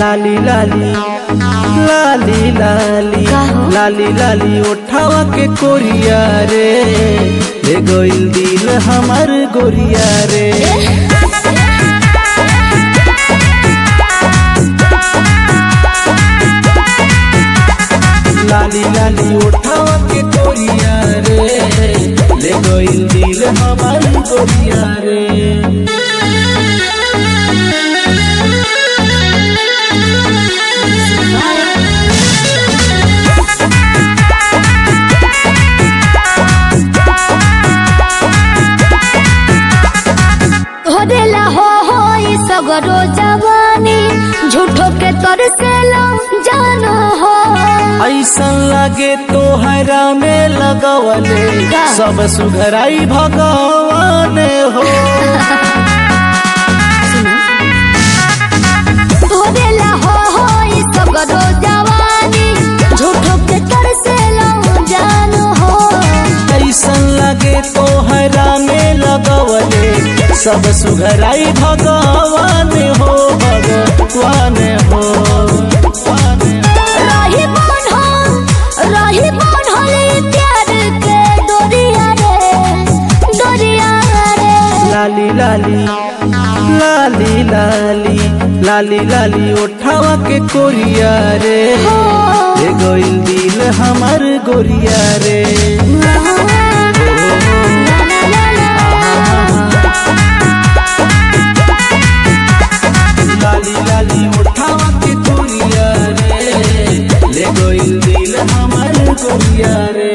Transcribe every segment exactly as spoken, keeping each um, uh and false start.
लाली लाली लाली लाली लाली लाली उठावा के कोरिया रे ले गइल दिल हमार गोरिया रे। लाली लाली उठावा के कोरिया रे ले गइल दिल हमार गोरिया रे। हो हो सगरो जवानी झूठो के तरसेला जानो हो। ऐसा लगे तोहरा में लगवले सब सुधराई भगवान हो। तोरेला हो हो सगरो जवानी झूठो के तरसेला जानो हो। ऐसा लगे तोहरा में लगवले सब सुधराई भगवान हो भगवान हो। रही बन हो रही बन होली प्यार के डोरिया रे डोरिया रे। लाली लाली लाली लाली लाली लाली उठावा के कोरिया रे ले गइल दिल हमार गोरिया रे। लाली लाली उठावा के कोरिया रे ले गइल दिल हमार गोरिया रे।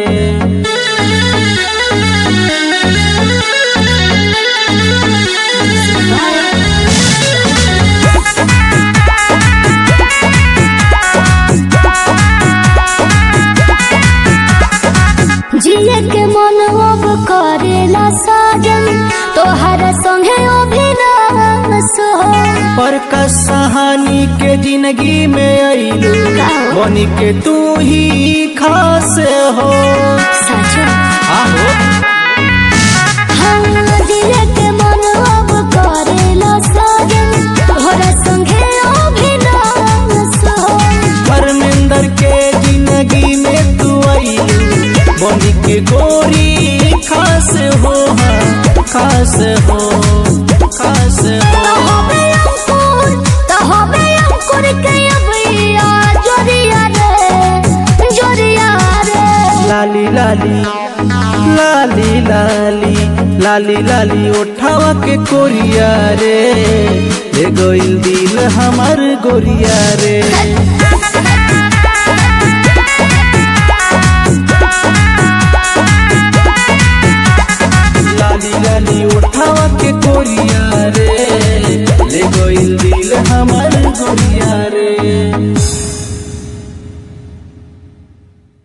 जिए के मन अब करेला साजन तोहर संगे अभिलाष हो। पर का कहानी के जिंदगी में आइलू बनी के तू ही खास हो। आहो हम जिए के मन अब करेला साजन तोहर संगे अभिलाष हो। परमेंद्र के जिंदगी में तू आइलू बनी के गोरी खास हो खास हो खास हो। लाली लाली लाली लाली लाली लाली उठावा के कोरिया रे ले गइल दिल हमार गोरिया रे। लाली लाली उठावा के कोरिया रे ले गइल दिल हमार गोरिया रे।